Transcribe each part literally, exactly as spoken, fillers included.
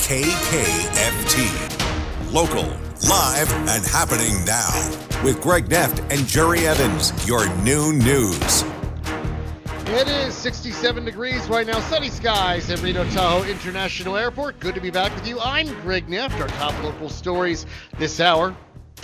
K K F T. Local, live, and happening now. With Greg Neft and Jerry Evans, your noon news. It is sixty-seven degrees right now, sunny skies at Reno Tahoe International Airport. Good to be back with you. I'm Greg Neft. Our top local stories this hour.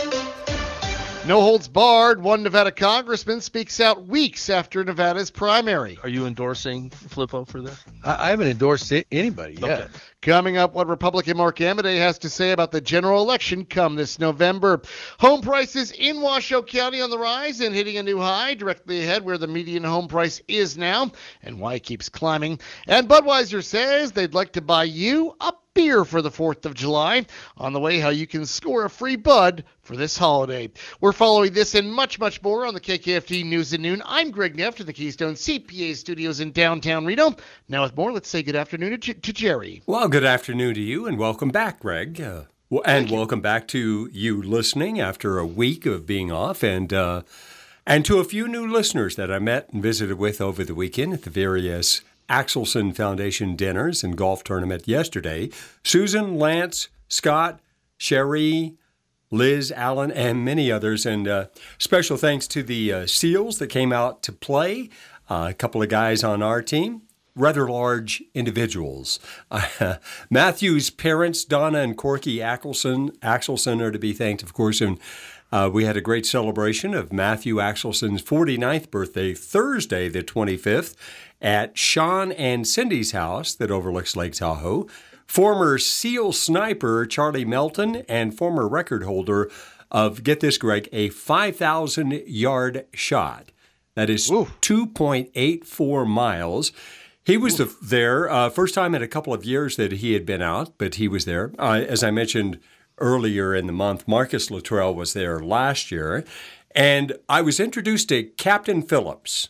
No holds barred. One Nevada congressman speaks out weeks after Nevada's primary. Are you endorsing Flippo for this? I, I haven't endorsed anybody yet. Okay. Coming up, what Republican Mark Amodei has to say about the general election come this November. Home prices in Washoe County on the rise and hitting a new high directly ahead where the median home price is now and why it keeps climbing. And Budweiser says they'd like to buy you a beer for the fourth of July. On the way, how you can score a free Bud for this holiday. We're following this and much, much more on the K K F T News at Noon. I'm Greg Neft in the Keystone C P A studios in downtown Reno. Now with more, let's say good afternoon to, J- to Jerry. Well, good afternoon to you and welcome back, Greg. Uh, well, and welcome back to you listening after a week of being off and uh, and to a few new listeners that I met and visited with over the weekend at the various Axelson Foundation dinners and golf tournament yesterday. Susan, Lance, Scott, Sherry, Liz, Allen, and many others. And uh, special thanks to the uh, SEALs that came out to play. Uh, a couple of guys on our team, rather large individuals. Uh, Matthew's parents, Donna and Corky Axelson, Axelson, are to be thanked, of course. And uh, we had a great celebration of Matthew Axelson's forty-ninth birthday, Thursday, the twenty-fifth, at Sean and Cindy's house that overlooks Lake Tahoe. Former SEAL sniper Charlie Melton and former record holder of, get this, Greg, a five thousand yard shot. That is Ooh. two point eight four miles. He was the, there, uh, first time in a couple of years that he had been out, but he was there. Uh, as I mentioned earlier in the month, Marcus Luttrell was there last year. And I was introduced to Captain Phillips.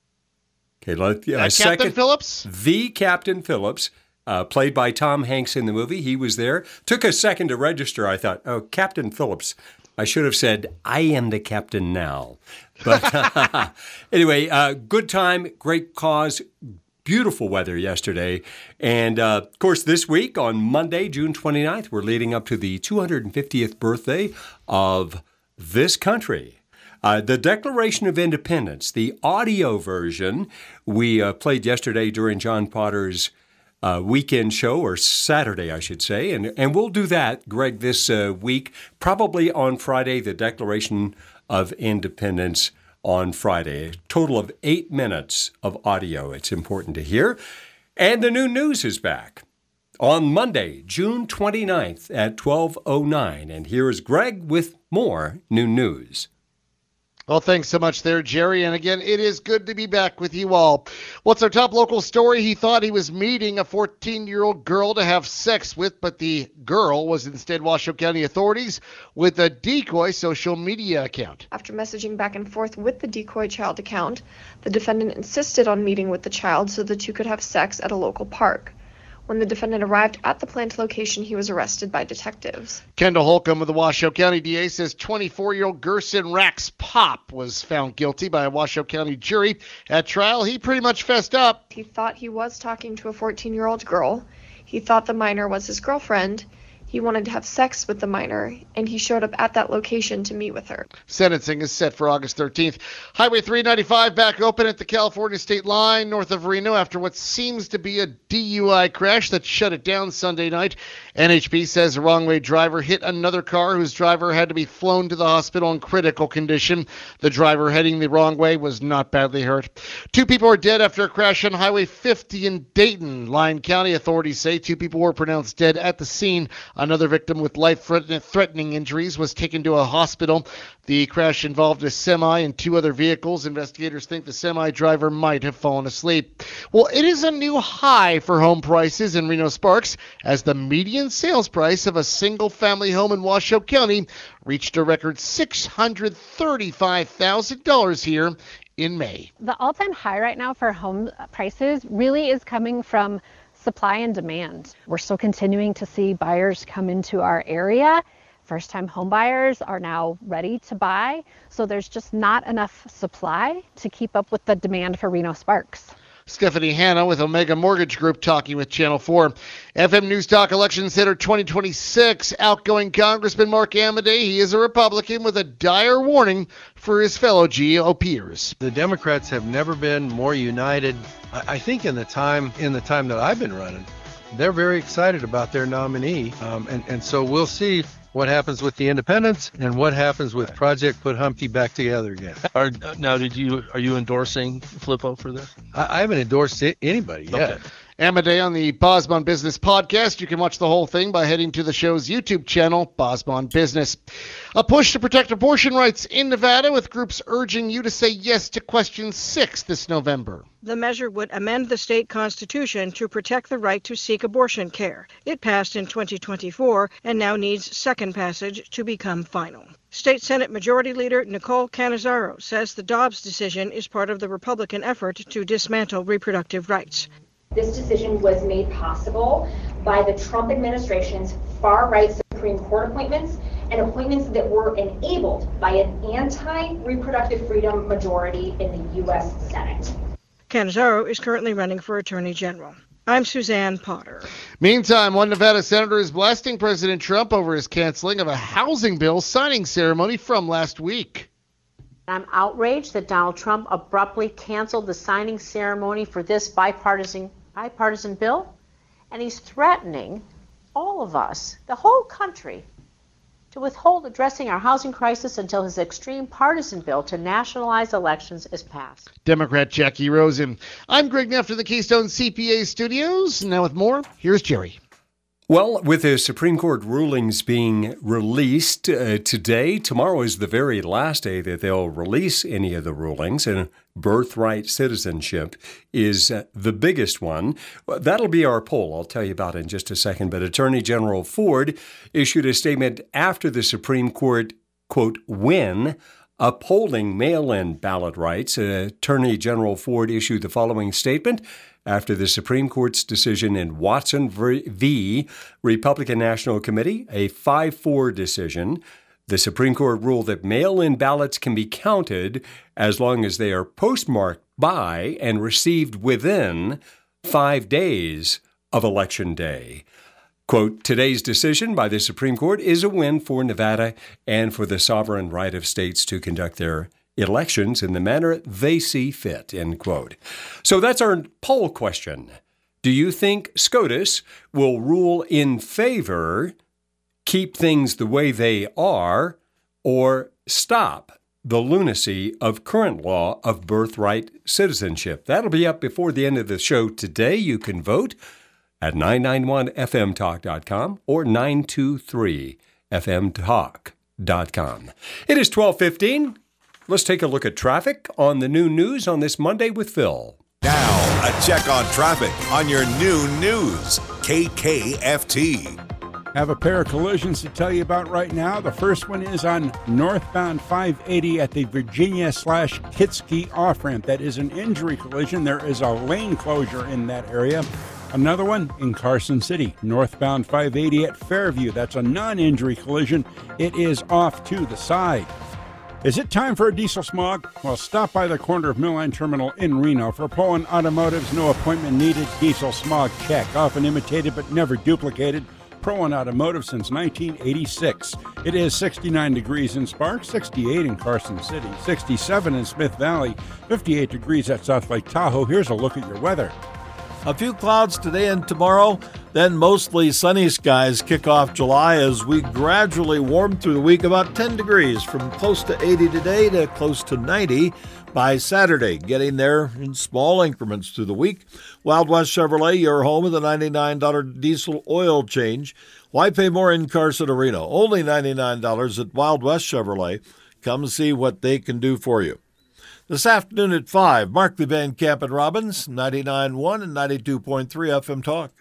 Okay, let, uh, uh, second, Captain Phillips? The Captain Phillips, uh, played by Tom Hanks in the movie. He was there. Took a second to register. I thought, oh, Captain Phillips. I should have said, I am the captain now. But anyway, uh, good time, great cause, beautiful weather yesterday. And, uh, of course, this week on Monday, June twenty-ninth, we're leading up to the two hundred fiftieth birthday of this country. Uh, the Declaration of Independence, the audio version, we uh, played yesterday during John Potter's uh, weekend show, or Saturday, I should say. And, and we'll do that, Greg, this uh, week, probably on Friday, the Declaration of Independence on Friday. A total of eight minutes of audio. It's important to hear. And the new news is back on Monday, June twenty-ninth at twelve oh nine. And here is Greg with more new news. Well, thanks so much there, Jerry. And again, it is good to be back with you all. What's our top local story? He thought he was meeting a fourteen-year-old girl to have sex with, but the girl was instead Washoe County authorities with a decoy social media account. After messaging back and forth with the decoy child account, the defendant insisted on meeting with the child so the two could have sex at a local park. When the defendant arrived at the planned location, he was arrested by detectives. Kendall Holcomb of the Washoe County D A says twenty-four-year-old Gerson Rax Pop was found guilty by a Washoe County jury. At trial, he pretty much fessed up. He thought he was talking to a fourteen-year-old girl. He thought the minor was his girlfriend. He wanted to have sex with the minor, and he showed up at that location to meet with her. Sentencing is set for August thirteenth. Highway three ninety-five back open at the California state line north of Reno after what seems to be a D U I crash that shut it down Sunday night. N H P says a wrong-way driver hit another car whose driver had to be flown to the hospital in critical condition. The driver heading the wrong way was not badly hurt. Two people are dead after a crash on Highway fifty in Dayton. Lyon County authorities say two people were pronounced dead at the scene. Another victim with life-threatening injuries was taken to a hospital. The crash involved a semi and two other vehicles. Investigators think the semi driver might have fallen asleep. Well, it is a new high for home prices in Reno Sparks as the median sales price of a single-family home in Washoe County reached a record six hundred thirty-five thousand dollars here in May. The all-time high right now for home prices really is coming from supply and demand. We're still continuing to see buyers come into our area. First-time home buyers are now ready to buy, so there's just not enough supply to keep up with the demand for Reno Sparks. Stephanie Hanna with Omega Mortgage Group talking with Channel four. F M News Talk Election Center twenty twenty-six. Outgoing Congressman Mark Amodei, he is a Republican with a dire warning for his fellow G O Pers. The Democrats have never been more united. I, I think in the time in the time that I've been running, they're very excited about their nominee, um, and, and so we'll see what happens with the independents and what happens with Project Put Humpty Back Together again. Are, now, did you are you endorsing Flippo for this? I, I haven't endorsed it, anybody yet. Okay. Amodei on the Bosman Business Podcast. You can watch the whole thing by heading to the show's YouTube channel, Bosman Business. A push to protect abortion rights in Nevada, with groups urging you to say yes to question six this November. The measure would amend the state constitution to protect the right to seek abortion care. It passed in twenty twenty-four and now needs second passage to become final. State Senate Majority Leader Nicole Cannizzaro says the Dobbs decision is part of the Republican effort to dismantle reproductive rights. This decision was made possible by the Trump administration's far-right Supreme Court appointments and appointments that were enabled by an anti-reproductive freedom majority in the U S Senate. Cannizzaro is currently running for Attorney General. I'm Suzanne Potter. Meantime, one Nevada senator is blasting President Trump over his canceling of a housing bill signing ceremony from last week. I'm outraged that Donald Trump abruptly canceled the signing ceremony for this bipartisan bipartisan bill, and he's threatening all of us, the whole country, to withhold addressing our housing crisis until his extreme partisan bill to nationalize elections is passed. Democrat Jackie Rosen. I'm Greg Neff in the Keystone C P A studios. Now with more, here's Jerry. Well, with the Supreme Court rulings being released uh, today, tomorrow is the very last day that they'll release any of the rulings, and birthright citizenship is uh, the biggest one. Well, that'll be our poll. I'll tell you about it in just a second. But Attorney General Ford issued a statement after the Supreme Court, quote, win upholding mail-in ballot rights. Uh, Attorney General Ford issued the following statement after the Supreme Court's decision in Watson v. Republican National Committee, a five four decision. The Supreme Court ruled that mail-in ballots can be counted as long as they are postmarked by and received within five days of Election Day. Quote, today's decision by the Supreme Court is a win for Nevada and for the sovereign right of states to conduct their elections in the manner they see fit, end quote. So that's our poll question. Do you think SCOTUS will rule in favor, keep things the way they are, or stop the lunacy of current law of birthright citizenship? That'll be up before the end of the show today. You can vote at nine nine one F M talk dot com or nine two three F M talk dot com. It is twelve fifteen. Let's take a look at traffic on the new news on this Monday with Phil. Now, a check on traffic on your new news, K K F T. Have a pair of collisions to tell you about right now. The first one is on northbound five eighty at the Virginia slash Kitsky off-ramp. That is an injury collision. There is a lane closure in that area. Another one in Carson City, northbound five eighty at Fairview. That's a non-injury collision. It is off to the side. Is it time for a diesel smog? Well, stop by the corner of Millline Terminal in Reno for Poland Automotive's no appointment needed diesel smog check. Often imitated but never duplicated. Pro-One Automotive since nineteen eighty-six. It is sixty-nine degrees in Sparks, sixty-eight in Carson City, sixty-seven in Smith Valley, fifty-eight degrees at South Lake Tahoe. Here's a look at your weather. A few clouds today and tomorrow, then mostly sunny skies kick off July as we gradually warm through the week, about ten degrees from close to eighty today to close to ninety by Saturday, getting there in small increments through the week. Wild West Chevrolet, your home with a ninety-nine dollars diesel oil change. Why pay more in Carson or Reno? Only ninety-nine dollars at Wild West Chevrolet. Come see what they can do for you. This afternoon at five, Markley, Van Camp, and Robbins, ninety-nine point one and ninety-two point three F M Talk.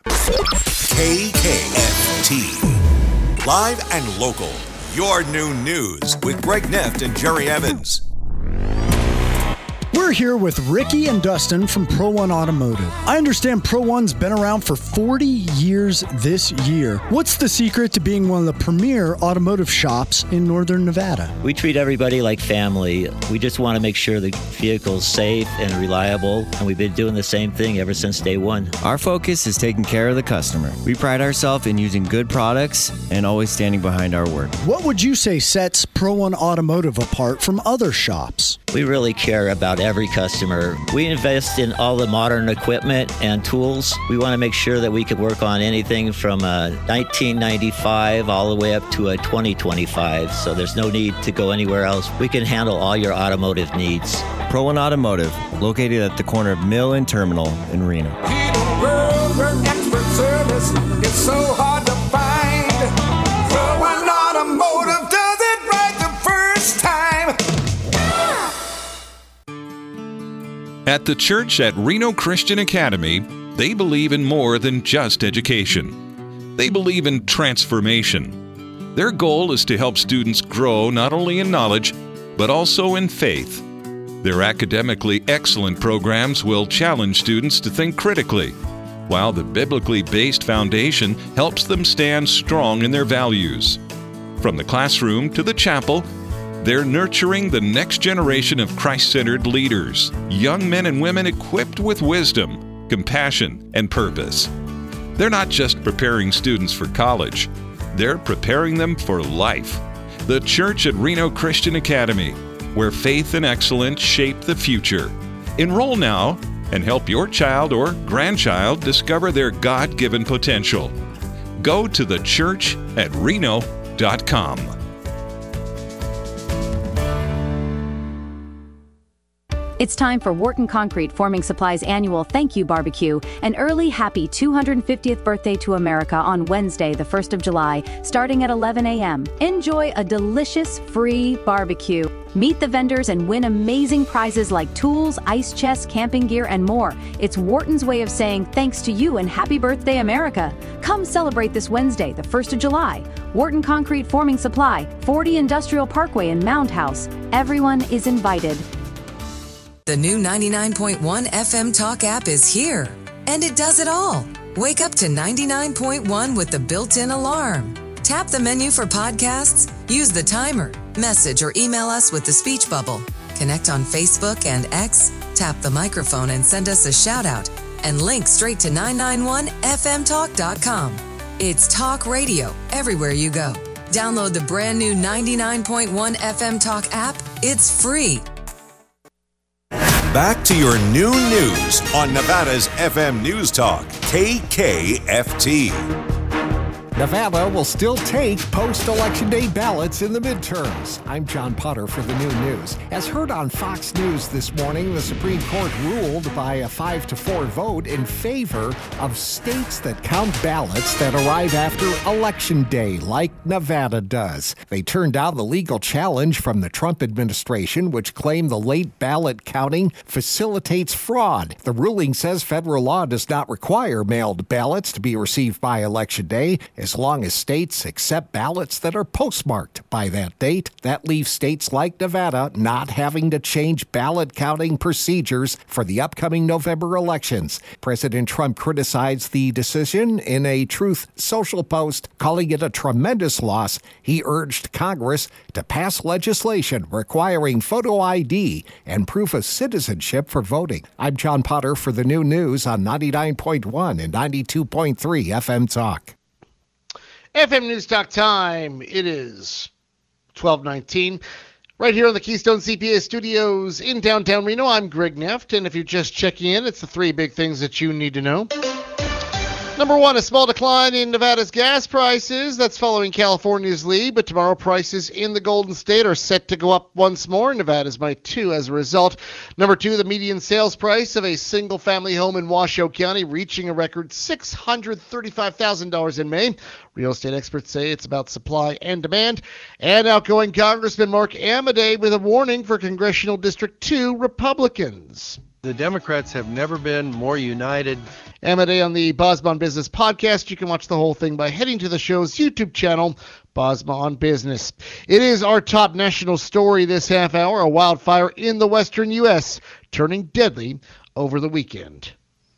K K F T. Live and local. Your new news with Greg Neff and Jerry Evans. We're here with Ricky and Dustin from Pro One Automotive. I understand Pro One's been around for forty years this year. What's the secret to being one of the premier automotive shops in Northern Nevada? We treat everybody like family. We just want to make sure the vehicle's safe and reliable, and we've been doing the same thing ever since day one. Our focus is taking care of the customer. We pride ourselves in using good products and always standing behind our word. What would you say sets Pro One Automotive apart from other shops? We really care about every customer. We invest in all the modern equipment and tools. We want to make sure that we can work on anything from a nineteen ninety-five all the way up to a twenty twenty-five, so there's no need to go anywhere else. We can handle all your automotive needs. Pro One Automotive, located at the corner of Mill and Terminal in Reno. Expert service is so hard to find. Pro One Automotive does it right the first time. At the church at Reno Christian Academy, they believe in more than just education. They believe in transformation. Their goal is to help students grow not only in knowledge, but also in faith. Their academically excellent programs will challenge students to think critically, while the biblically based foundation helps them stand strong in their values. From the classroom to the chapel, they're nurturing the next generation of Christ-centered leaders, young men and women equipped with wisdom, compassion, and purpose. They're not just preparing students for college, they're preparing them for life. The Church at Reno Christian Academy, where faith and excellence shape the future. Enroll now and help your child or grandchild discover their God-given potential. Go to the church at reno dot com. It's time for Wharton Concrete Forming Supply's annual Thank You Barbecue, an early happy two hundred fiftieth birthday to America on Wednesday, the first of July, starting at eleven a.m. Enjoy a delicious free barbecue. Meet the vendors and win amazing prizes like tools, ice chests, camping gear, and more. It's Wharton's way of saying thanks to you and happy birthday, America. Come celebrate this Wednesday, the first of July. Wharton Concrete Forming Supply, forty Industrial Parkway in Mound House. Everyone is invited. The new ninety-nine point one F M Talk app is here, and it does it all. Wake up to ninety-nine point one with the built-in alarm. Tap the menu for podcasts, use the timer, message or email us with the speech bubble. Connect on Facebook and X, tap the microphone and send us a shout out, and link straight to nine ninety-one F M talk dot com. It's talk radio everywhere you go. Download the brand new ninety-nine point one F M Talk app. It's free. Back to your noon news on Nevada's F M News Talk, K K F T. Nevada will still take post-election day ballots in the midterms. I'm John Potter for the Noon News. As heard on Fox News this morning, the Supreme Court ruled by a five to four vote in favor of states that count ballots that arrive after Election Day, like Nevada does. They turned down the legal challenge from the Trump administration, which claimed the late ballot counting facilitates fraud. The ruling says federal law does not require mailed ballots to be received by Election Day, as long as states accept ballots that are postmarked by that date. That leaves states like Nevada not having to change ballot counting procedures for the upcoming November elections. President Trump criticized the decision in a Truth Social post, calling it a tremendous loss. He urged Congress to pass legislation requiring photo I D and proof of citizenship for voting. I'm John Potter for the New News on ninety-nine point one and ninety-two point three F M Talk. F M News Talk time. It is twelve nineteen. Right here on the Keystone C P A studios in downtown Reno, I'm Greg Neft, and if you're just checking in, it's the three big things that you need to know. Number one, a small decline in Nevada's gas prices. That's following California's lead, but tomorrow prices in the Golden State are set to go up once more. Nevada's might too as a result. Number two, the median sales price of a single-family home in Washoe County reaching a record six hundred thirty-five thousand dollars in May. Real estate experts say it's about supply and demand. And outgoing Congressman Mark Amodei with a warning for Congressional District two Republicans. The Democrats have never been more united. Amade on the Bosma on Business podcast. You can watch the whole thing by heading to the show's YouTube channel, Bosma on Business. It is our top national story this half hour, a wildfire in the western U S turning deadly over the weekend.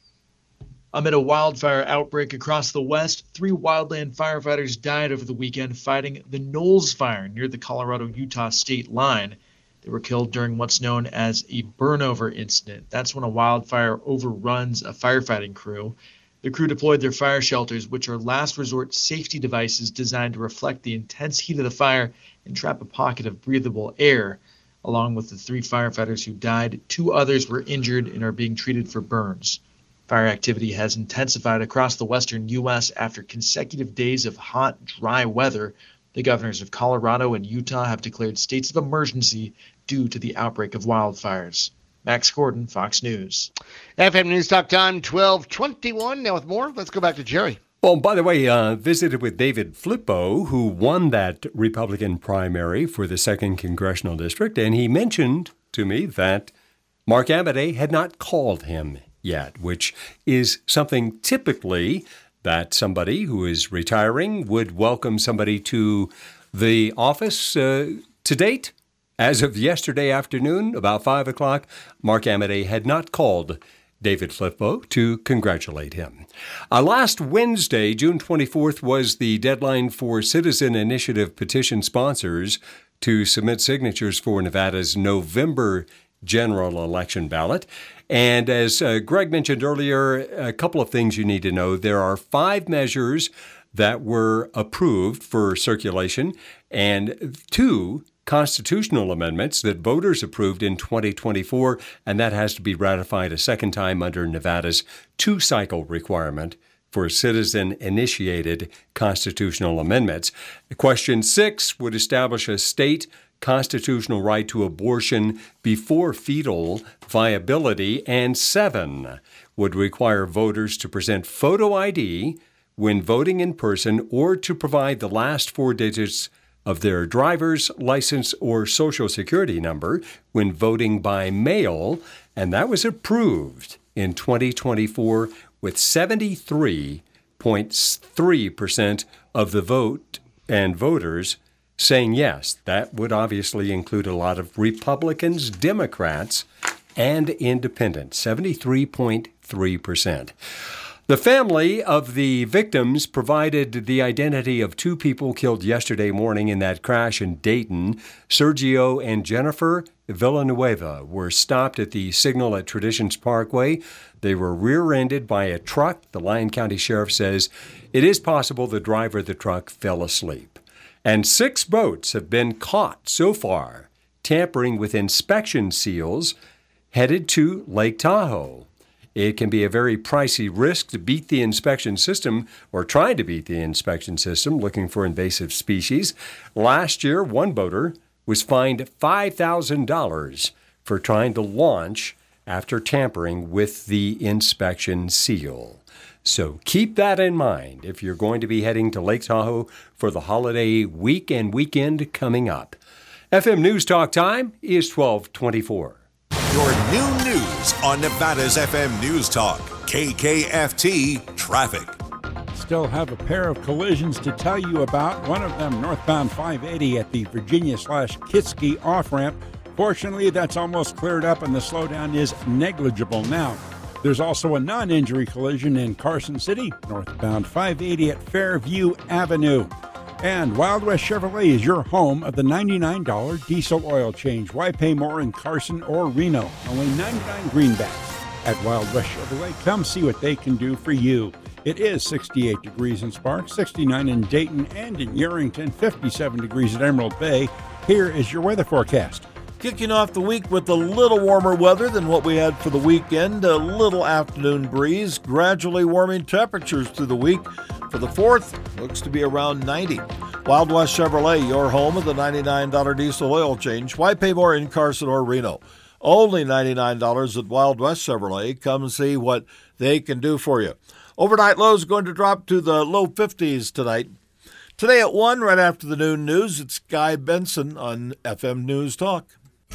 Amid a wildfire outbreak across the West, three wildland firefighters died over the weekend fighting the Knowles Fire near the Colorado-Utah state line. They were killed during what's known as a burnover incident. That's when a wildfire overruns a firefighting crew. The crew deployed their fire shelters, which are last resort safety devices designed to reflect the intense heat of the fire and trap a pocket of breathable air. Along with the three firefighters who died, two others were injured and are being treated for burns. Fire activity has intensified across the western U S after consecutive days of hot, dry weather. The governors of Colorado and Utah have declared states of emergency due to the outbreak of wildfires. Max Gordon, Fox News. F M News Talk Time, twelve twenty-one. Now with more, let's go back to Jerry. Well, by the way, uh, visited with David Flippo, who won that Republican primary for the second Congressional District, and he mentioned to me that Mark Amade had not called him yet, which is something typically that somebody who is retiring would welcome somebody to the office. Uh, to date, as of yesterday afternoon, about five o'clock, Mark Amade had not called David Flippo to congratulate him. Uh, last Wednesday, June twenty-fourth, was the deadline for Citizen Initiative petition sponsors to submit signatures for Nevada's November general election ballot. And as uh, Greg mentioned earlier, a couple of things you need to know. There are five measures that were approved for circulation and two constitutional amendments that voters approved in twenty twenty-four, and that has to be ratified a second time under Nevada's two-cycle requirement for citizen-initiated constitutional amendments. Question six would establish a state constitutional right to abortion before fetal viability, and seven would require voters to present photo I D when voting in person or to provide the last four digits of their driver's license or social security number when voting by mail, and that was approved in twenty twenty-four with seventy-three point three percent of the vote and voters saying yes. That would obviously include a lot of Republicans, Democrats, and independents, seventy-three point three percent. The family of the victims provided the identity of two people killed yesterday morning in that crash in Dayton. Sergio and Jennifer Villanueva were stopped at the signal at Traditions Parkway. They were rear-ended by a truck. The Lyon County Sheriff says it is possible the driver of the truck fell asleep. And six boats have been caught so far tampering with inspection seals headed to Lake Tahoe. It can be a very pricey risk to beat the inspection system or try to beat the inspection system looking for invasive species. Last year, one boater was fined five thousand dollars for trying to launch after tampering with the inspection seal. So keep that in mind if you're going to be heading to Lake Tahoe for the holiday week and weekend coming up. F M News Talk time is twelve twenty-four. Your new news on Nevada's F M News Talk, K K F T Traffic. Still have a pair of collisions to tell you about. One of them northbound five eighty at the Virginia slash Kitsky off-ramp. Fortunately, that's almost cleared up and the slowdown is negligible now. There's also a non-injury collision in Carson City, northbound five eighty at Fairview Avenue. And Wild West Chevrolet is your home of the ninety-nine dollars diesel oil change. Why pay more in Carson or Reno? Only ninety-nine greenbacks. At Wild West Chevrolet, come see what they can do for you. It is sixty-eight degrees in Sparks, sixty-nine in Dayton and in Yerington, fifty-seven degrees at Emerald Bay. Here is your weather forecast. Kicking off the week with a little warmer weather than what we had for the weekend, a little afternoon breeze, gradually warming temperatures through the week. For the fourth, looks to be around ninety. Wild West Chevrolet, your home of the ninety-nine dollars diesel oil change. Why pay more in Carson or Reno? Only ninety-nine dollars at Wild West Chevrolet. Come see what they can do for you. Overnight lows going to drop to the low fifties tonight. Today at one, right after the noon news, it's Guy Benson on F M News Talk.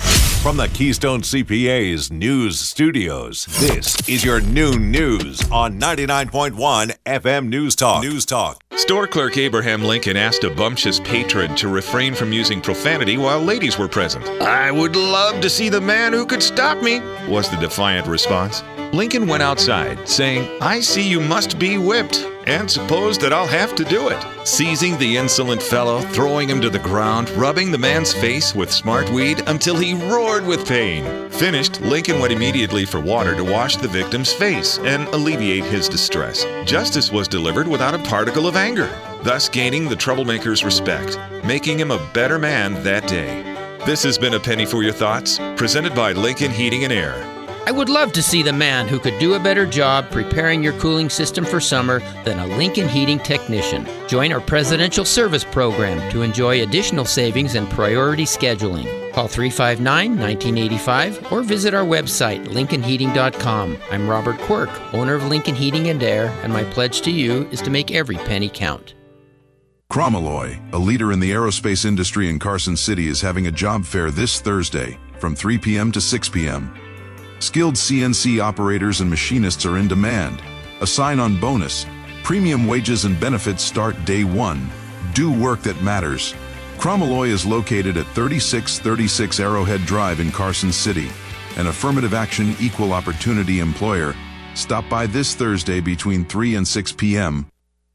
From the Keystone C P A's News Studios, this is your noon news on ninety-nine point one F M News Talk. News Talk. Store clerk Abraham Lincoln asked a bumptious patron to refrain from using profanity while ladies were present. "I would love to see the man who could stop me," was the defiant response. Lincoln went outside, saying, "I see you must be whipped, and suppose that I'll have to do it." Seizing the insolent fellow, throwing him to the ground, rubbing the man's face with smart weed until he roared with pain. Finished, Lincoln went immediately for water to wash the victim's face and alleviate his distress. Justice was delivered without a particle of anger, thus gaining the troublemaker's respect, making him a better man that day. This has been A Penny for Your Thoughts, presented by Lincoln Heating and Air. I would love to see the man who could do a better job preparing your cooling system for summer than a Lincoln Heating technician. Join our Presidential Service Program to enjoy additional savings and priority scheduling. Call three five nine, one nine eight five or visit our website, lincoln heating dot com. I'm Robert Quirk, owner of Lincoln Heating and Air, and my pledge to you is to make every penny count. Chromalloy, a leader in the aerospace industry in Carson City, is having a job fair this Thursday from three p.m. to six p.m. Skilled C N C operators and machinists are in demand. A sign-on bonus. Premium wages and benefits start day one. Do work that matters. Chromalloy is located at thirty-six thirty-six Arrowhead Drive in Carson City. An affirmative action equal opportunity employer. Stop by this Thursday between three and six p.m.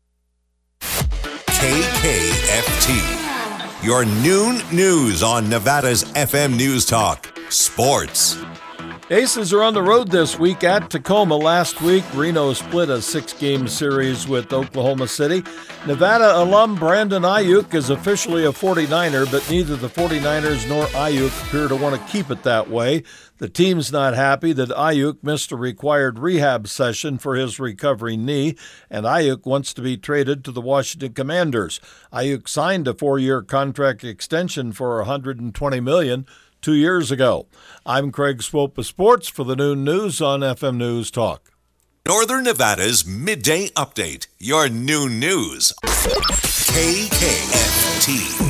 K K F T. Your noon news on Nevada's F M News Talk. Sports. Aces are on the road this week at Tacoma. Last week, Reno split a six-game series with Oklahoma City. Nevada alum Brandon Ayuk is officially a forty-niner, but neither the forty-niners nor Ayuk appear to want to keep it that way. The team's not happy that Ayuk missed a required rehab session for his recovering knee, and Ayuk wants to be traded to the Washington Commanders. Ayuk signed a four-year contract extension for one hundred twenty million dollars two years ago. I'm Craig Swope of Sports for the Noon News on F M News Talk. Northern Nevada's Midday Update. Your noon news. K K F T.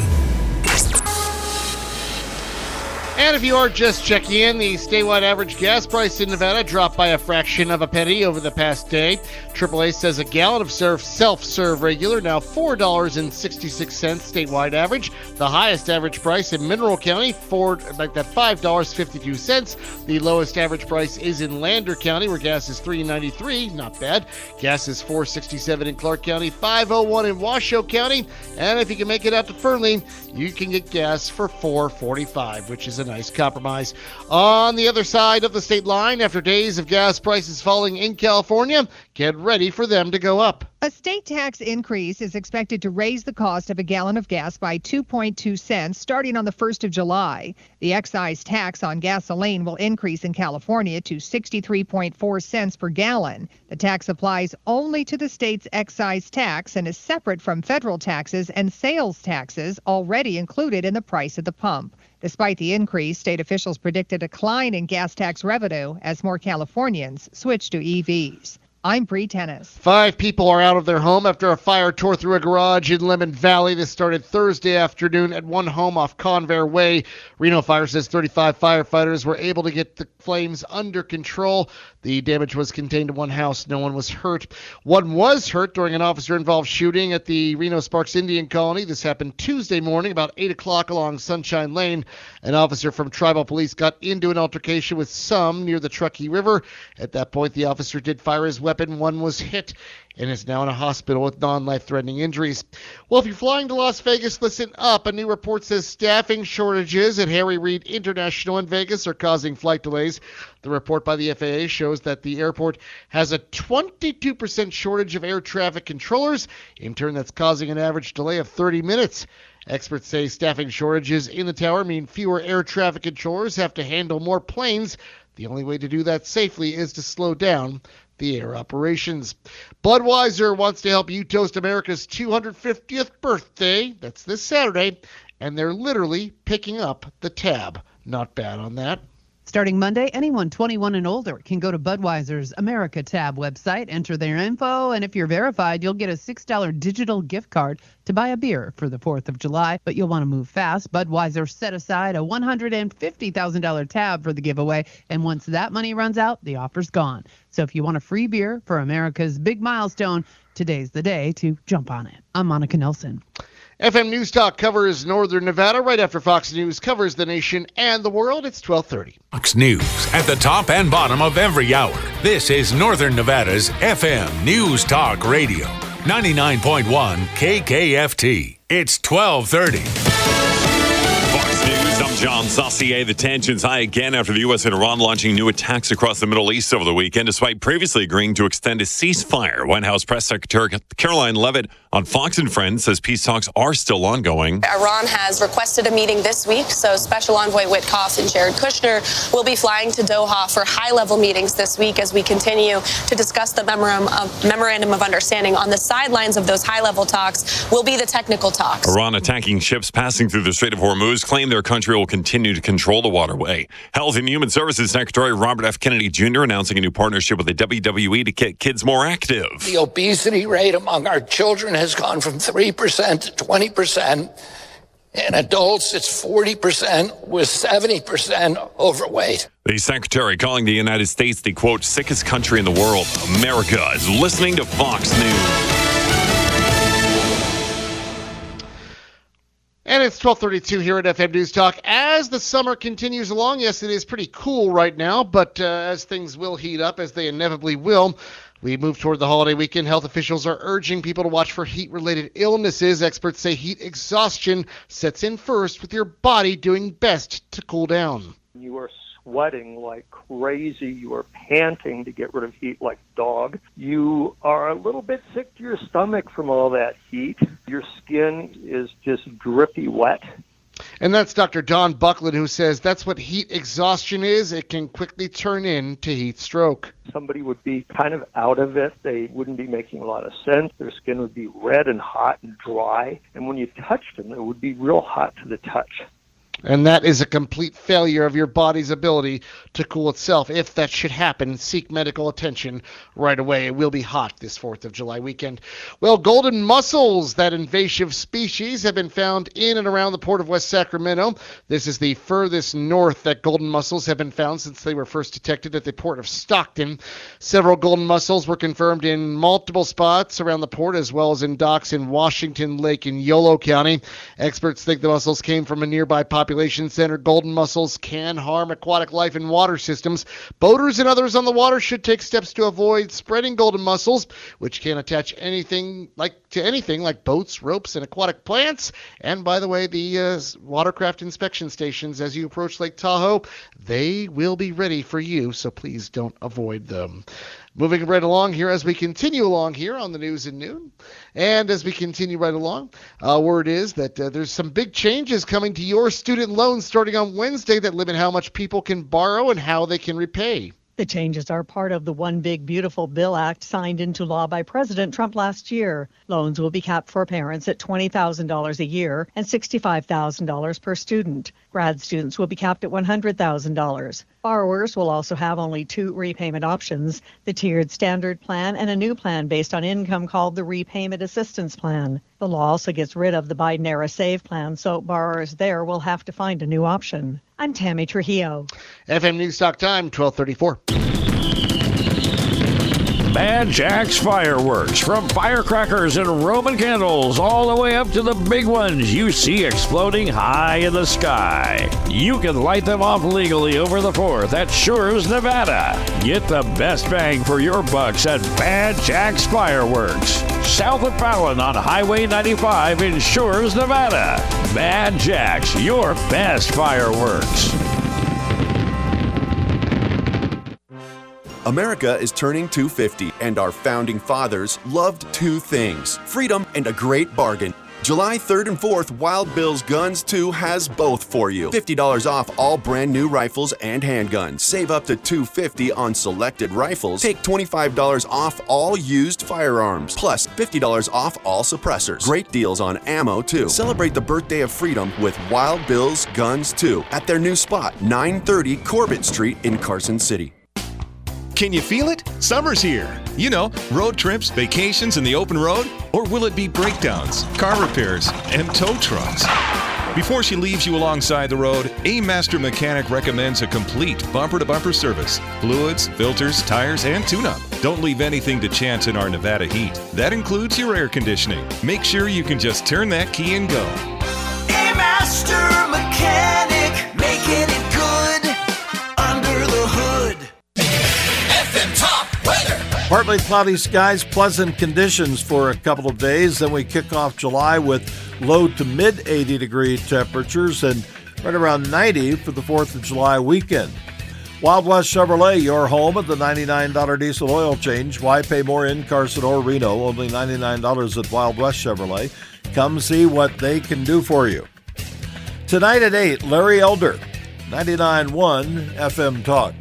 And if you are just checking in, the statewide average gas price in Nevada dropped by a fraction of a penny over the past day. triple A says a gallon of serve self-serve regular now four dollars and sixty-six cents statewide average. The highest average price in Mineral County, four like that five dollars and fifty-two cents. The lowest average price is in Lander County, where gas is three dollars and ninety-three cents, not bad. Gas is four dollars and sixty-seven cents in Clark County, five dollars and one cents in Washoe County, and if you can make it out to Fernley, you can get gas for four dollars and forty-five cents, which is a nice compromise. On the other side of the state line, after days of gas prices falling in California, get ready for them to go up. A state tax increase is expected to raise the cost of a gallon of gas by two point two cents starting on the first of July. The excise tax on gasoline will increase in California to sixty-three point four cents per gallon. The tax applies only to the state's excise tax and is separate from federal taxes and sales taxes already included in the price at the pump. Despite the increase, state officials predict a decline in gas tax revenue as more Californians switch to E Vs. I'm Bree Tennis. Five people are out of their home after a fire tore through a garage in Lemon Valley. This started Thursday afternoon at one home off Convair Way. Reno Fire says thirty-five firefighters were able to get the flames under control. The damage was contained to one house. No one was hurt. One was hurt during an officer-involved shooting at the Reno Sparks Indian Colony. This happened Tuesday morning about eight o'clock along Sunshine Lane. An officer from Tribal Police got into an altercation with some near the Truckee River. At that point, the officer did fire his weapon. One was hit and is now in a hospital with non-life-threatening injuries. Well, if you're flying to Las Vegas, listen up. A new report says staffing shortages at Harry Reid International in Vegas are causing flight delays. The report by the F A A shows that the airport has a twenty-two percent shortage of air traffic controllers. In turn, that's causing an average delay of thirty minutes. Experts say staffing shortages in the tower mean fewer air traffic controllers have to handle more planes. The only way to do that safely is to slow down the air operations. Budweiser wants to help you toast America's two hundred fiftieth birthday. That's this Saturday, and they're literally picking up the tab. Not bad on that. Starting Monday, anyone twenty-one and older can go to Budweiser's America tab website, enter their info, and if you're verified, you'll get a six dollars digital gift card to buy a beer for the fourth of July. But you'll want to move fast. Budweiser set aside a one hundred fifty thousand dollars tab for the giveaway, and once that money runs out, the offer's gone. So if you want a free beer for America's big milestone, today's the day to jump on it. I'm Monica Nelson. F M News Talk covers Northern Nevada right after Fox News covers the nation and the world. It's twelve thirty. Fox News at the top and bottom of every hour. This is Northern Nevada's F M News Talk Radio, ninety-nine point one K K F T. It's twelve thirty. Fox News, I'm John Saucier. The tensions high again after the U S and Iran launching new attacks across the Middle East over the weekend, despite previously agreeing to extend a ceasefire. White House Press Secretary Caroline Leavitt on Fox and Friends says peace talks are still ongoing. Iran has requested a meeting this week, so Special Envoy Witkoff and Jared Kushner will be flying to Doha for high-level meetings this week as we continue to discuss the memorandum of, memorandum of understanding. On the sidelines of those high-level talks will be the technical talks. Iran attacking ships passing through the Strait of Hormuz claim their country will continue to control the waterway. Health and Human Services Secretary Robert F. Kennedy Junior announcing a new partnership with the W W E to get kids more active. The obesity rate among our children has gone from three percent to twenty percent. In adults, it's forty percent, with seventy percent overweight. The secretary calling the United States the, quote, sickest country in the world. America is listening to Fox News. And it's twelve thirty-two here at F M News Talk. As the summer continues along, yes, it is pretty cool right now, but uh, as things will heat up, as they inevitably will, we move toward the holiday weekend. Health officials are urging people to watch for heat-related illnesses. Experts say heat exhaustion sets in first, with your body doing best to cool down. You are sweating like crazy. You are panting to get rid of heat like a dog. You are a little bit sick to your stomach from all that heat. Your skin is just drippy wet. And that's Doctor Don Buckland, who says that's what heat exhaustion is. It can quickly turn into heat stroke. Somebody would be kind of out of it. They wouldn't be making a lot of sense. Their skin would be red and hot and dry. And when you touched them, it would be real hot to the touch. And that is a complete failure of your body's ability to cool itself. If that should happen, seek medical attention right away. It will be hot this fourth of July weekend. Well, golden mussels, that invasive species, have been found in and around the port of West Sacramento. This is the furthest north that golden mussels have been found since they were first detected at the port of Stockton. Several golden mussels were confirmed in multiple spots around the port, as well as in docks in Washington Lake in Yolo County. Experts think the mussels came from a nearby population. Population center. Golden mussels can harm aquatic life in water systems. Boaters and others on the water should take steps to avoid spreading golden mussels, which can attach anything like to anything like boats, ropes, and aquatic plants. And by the way, the uh, watercraft inspection stations, as you approach Lake Tahoe, they will be ready for you, so please don't avoid them. Moving right along here as we continue along here on the News at Noon. And as we continue right along, uh, word is that uh, there's some big changes coming to your student loans starting on Wednesday that limit how much people can borrow and how they can repay. The changes are part of the One Big Beautiful Bill Act signed into law by President Trump last year. Loans will be capped for parents at twenty thousand dollars a year and sixty-five thousand dollars per student. Grad students will be capped at one hundred thousand dollars. Borrowers will also have only two repayment options, the tiered standard plan and a new plan based on income called the Repayment Assistance Plan. The law also gets rid of the Biden-era Save Plan, so borrowers there will have to find a new option. I'm Tammy Trujillo. F M News Talk Time, twelve thirty-four. Bad Jack's Fireworks, from firecrackers and Roman candles all the way up to the big ones you see exploding high in the sky. You can light them off legally over the fourth at Shores, Nevada. Get the best bang for your bucks at Bad Jack's Fireworks, south of Fallon on Highway ninety-five in Shores, Nevada. Bad Jack's, your best fireworks. America is turning two hundred fifty, and our founding fathers loved two things: freedom and a great bargain. July third and fourth, Wild Bill's Guns two has both for you. fifty dollars off all brand new rifles and handguns. Save up to two hundred fifty dollars on selected rifles. Take twenty-five dollars off all used firearms. Plus fifty dollars off all suppressors. Great deals on ammo too. Celebrate the birthday of freedom with Wild Bill's Guns two at their new spot, nine thirty Corbett Street in Carson City. Can you feel it? Summer's here. You know, road trips, vacations in the open road? Or will it be breakdowns, car repairs, and tow trucks? Before she leaves you alongside the road, A Master Mechanic recommends a complete bumper-to-bumper service. Fluids, filters, tires, and tune-up. Don't leave anything to chance in our Nevada heat. That includes your air conditioning. Make sure you can just turn that key and go. A Master Mechanic, making it good under the hood. F M Top Weather. Partly cloudy skies, pleasant conditions for a couple of days. Then we kick off July with low to mid eighty degree temperatures and right around ninety for the fourth of July weekend. Wild West Chevrolet, your home at the ninety-nine dollars diesel oil change. Why pay more in Carson or Reno? Only ninety-nine dollars at Wild West Chevrolet. Come see what they can do for you. Tonight at eight, Larry Elder, ninety-nine point one F M Talk.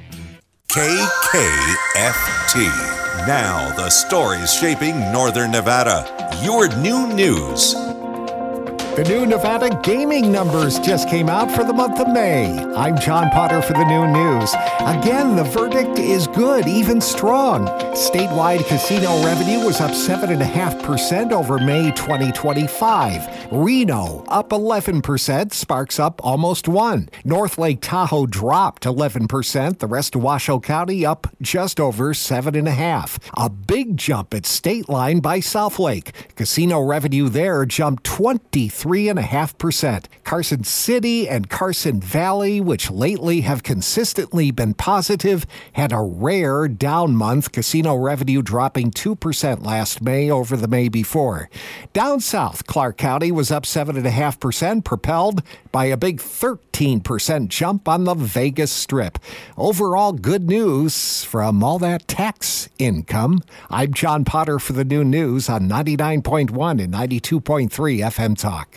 K K F T. Now the stories shaping Northern Nevada. Your new news. The new Nevada gaming numbers just came out for the month of May. I'm John Potter for the new news. Again, the verdict is good, even strong. Statewide casino revenue was up seven point five percent over May twenty twenty-five. Reno up eleven percent, Sparks up almost one. North Lake Tahoe dropped eleven percent. The rest of Washoe County up just over seven point five. A big jump at State Line by South Lake. Casino revenue there jumped twenty-three point five percent. Carson City and Carson Valley, which lately have consistently been positive, had a rare down month. Casino revenue dropping two percent last May over the May before. Down south, Clark County was up seven point five percent, propelled by a big thirteen percent jump on the Vegas Strip. Overall, good news from all that tax income. I'm John Potter for the new news on ninety-nine point one and ninety-two point three F M Talk.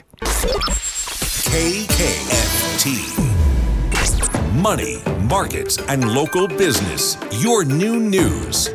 K K F T. Money, markets, and local business. Your new news.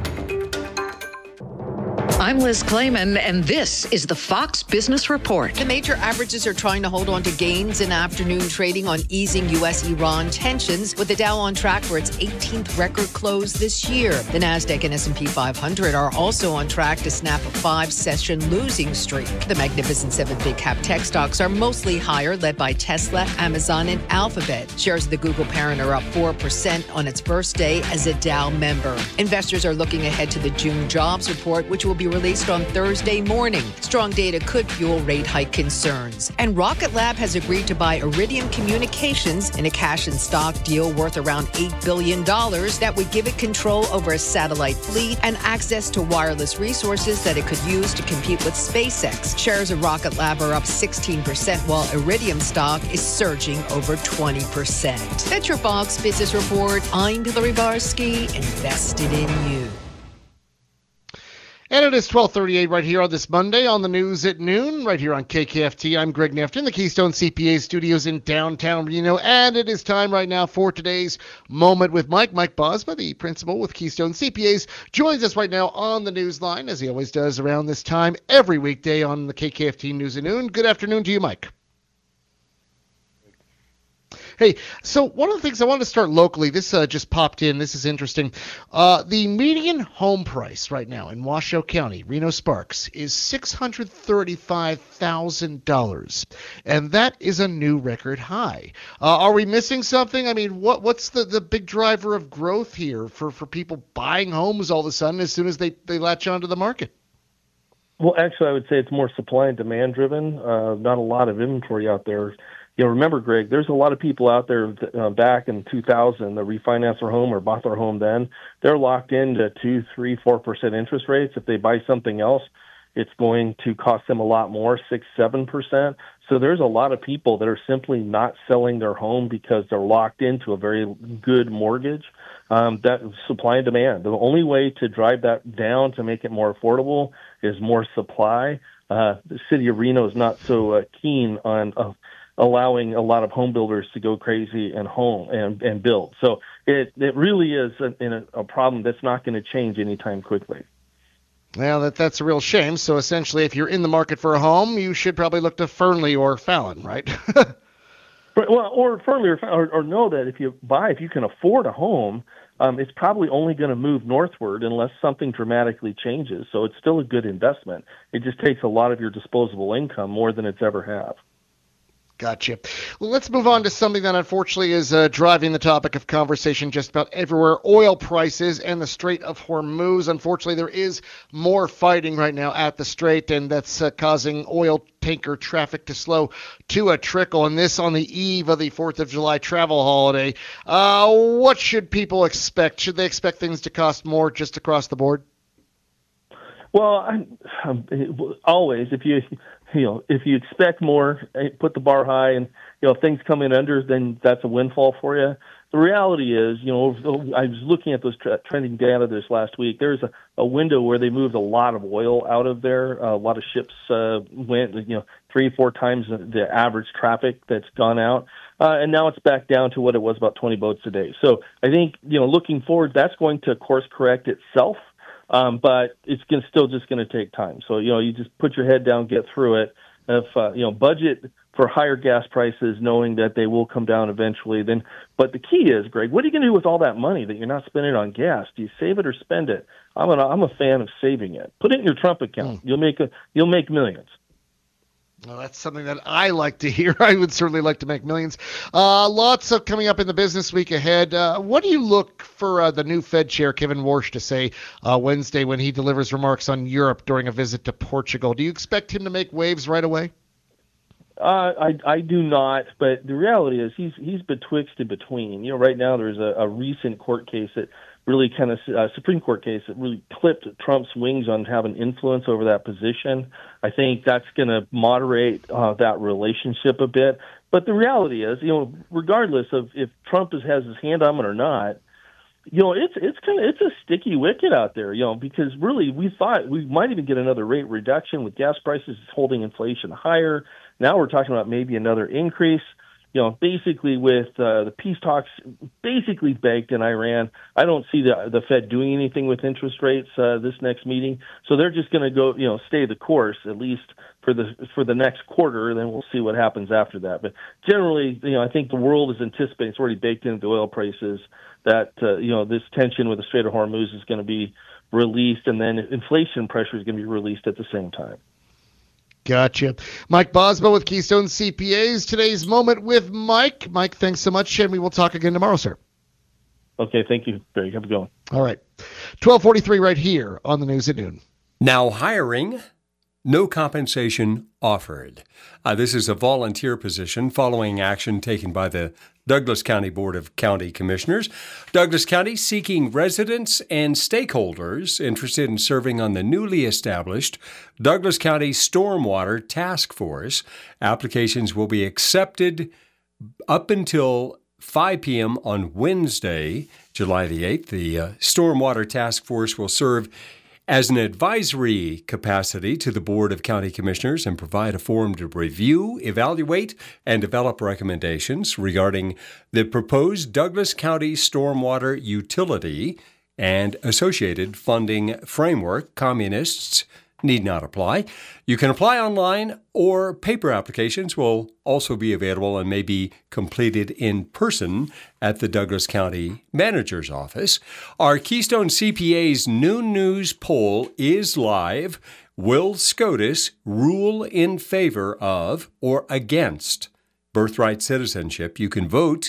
I'm Liz Clayman, and this is the Fox Business Report. The major averages are trying to hold on to gains in afternoon trading on easing U S Iran tensions, with the Dow on track for its eighteenth record close this year. The Nasdaq and S and P five hundred are also on track to snap a five-session losing streak. The Magnificent Seven big cap tech stocks are mostly higher, led by Tesla, Amazon, and Alphabet. Shares of the Google parent are up four percent on its first day as a Dow member. Investors are looking ahead to the June jobs report, which will be released on Thursday morning. Strong data could fuel rate hike concerns. And Rocket Lab has agreed to buy Iridium Communications in a cash and stock deal worth around eight billion dollars that would give it control over a satellite fleet and access to wireless resources that it could use to compete with SpaceX. Shares of Rocket Lab are up sixteen percent, while Iridium stock is surging over twenty percent. That's your Fox Business Report. I'm Hillary Barsky, invested in you. And it is twelve thirty-eight right here on this Monday on the news at noon, right here on K K F T. I'm Greg Nefton, the Keystone C P A studios in downtown Reno, and it is time right now for today's Moment with Mike. Mike Bosma, the principal with Keystone C P As, joins us right now on the news line, as he always does around this time every weekday on the K K F T News at Noon. Good afternoon to you, Mike. Hey, so one of the things I wanted to start locally, this uh, just popped in, this is interesting. Uh, the median home price right now in Washoe County, Reno Sparks, is six hundred thirty-five thousand dollars, and that is a new record high. Uh, are we missing something? I mean, what what's the, the big driver of growth here for, for people buying homes all of a sudden as soon as they, they latch onto the market? Well, actually, I would say it's more supply and demand driven, uh, not a lot of inventory out there. You know, remember, Greg, there's a lot of people out there uh, back in two thousand that refinanced their home or bought their home then. They're locked into two, three, four percent interest rates if they buy something else. it's going to cost them a lot more, six, seven percent. So there's a lot of people that are simply not selling their home because they're locked into a very good mortgage. Um, that supply and demand. The only way to drive that down to make it more affordable is more supply. Uh, the city of Reno is not so uh, keen on uh, allowing a lot of home builders to go crazy and home and, and build. So it, it really is a, a, a problem that's not going to change anytime quickly. Well, that that's a real shame. So essentially, if you're in the market for a home, you should probably look to Fernley or Fallon, right? Well, or Fernley or, or, or know that if you buy, if you can afford a home, um, it's probably only going to move northward unless something dramatically changes. So it's still a good investment. It just takes a lot of your disposable income, more than it's ever have. Gotcha. Well, let's move on to something that unfortunately is uh, driving the topic of conversation just about everywhere, oil prices and the Strait of Hormuz. Unfortunately, there is more fighting right now at the Strait, and that's uh, causing oil tanker traffic to slow to a trickle, and this on the eve of the fourth of July travel holiday. Uh, what should people expect? Should they expect things to cost more just across the board? Well, I, um, always, if you you know if you expect more, put the bar high, and you know if things come in under, then that's a windfall for you. The reality is, you know, I was looking at those tra- trending data this last week. There's a, a window where they moved a lot of oil out of there. Uh, a lot of ships uh, went, you know, three, four times the, the average traffic that's gone out. Uh, and now it's back down to what it was, about twenty boats a day. So I think, you know, looking forward, that's going to course correct itself. Um, but it's gonna, still just going to take time. So, you know, you just put your head down, get through it. If, uh, you know, budget for higher gas prices, knowing that they will come down eventually. Then, but the key is, Greg, what are you going to do with all that money that you're not spending on gas? Do you save it or spend it? I'm an, I'm a fan of saving it. Put it in your Trump account. Mm. You'll make a, you'll make millions. Well, that's something that I like to hear. I would certainly like to make millions. Uh, lots of coming up in the business week ahead. Uh, what do you look for uh, the new Fed chair, Kevin Warsh, to say uh, Wednesday when he delivers remarks on Europe during a visit to Portugal? Do you expect him to make waves right away? Uh, I I do not, but the reality is he's he's betwixt and between. You know, right now there's a, a recent court case that really kind of uh, Supreme Court case that really clipped Trump's wings on having influence over that position. I think that's going to moderate uh, that relationship a bit. But the reality is, you know, regardless of if Trump is, has his hand on it or not, you know, it's it's kind of it's a sticky wicket out there, you know, because really we thought we might even get another rate reduction with gas prices holding inflation higher. Now we're talking about maybe another increase. You know, basically with uh, the peace talks basically baked in Iran, I don't see the the Fed doing anything with interest rates uh, this next meeting. So they're just going to go, you know, stay the course at least for the for the next quarter. Then we'll see what happens after that. But generally, you know, I think the world is anticipating, it's already baked into oil prices, that uh, you know this tension with the Strait of Hormuz is going to be released, and then inflation pressure is going to be released at the same time. Gotcha. Mike Bosma with Keystone C P As. Today's Moment with Mike. Mike, thanks so much, and we will talk again tomorrow, sir. Okay, thank you, Barry. Have a good one. All right. twelve forty-three right here on the News at Noon. Now hiring, no compensation offered. Uh, this is a volunteer position following action taken by the Douglas County Board of County Commissioners. Douglas County seeking residents and stakeholders interested in serving on the newly established Douglas County Stormwater Task Force. Applications will be accepted up until five p.m. on Wednesday, July the eighth. The uh, Stormwater Task Force will serve as an advisory capacity to the Board of County Commissioners and provide a forum to review, evaluate, and develop recommendations regarding the proposed Douglas County Stormwater Utility and associated funding framework. Communists need not apply. You can apply online, or paper applications will also be available and may be completed in person at the Douglas County Manager's Office. Our Keystone C P A's Noon News poll is live. Will SCOTUS rule in favor of or against birthright citizenship? You can vote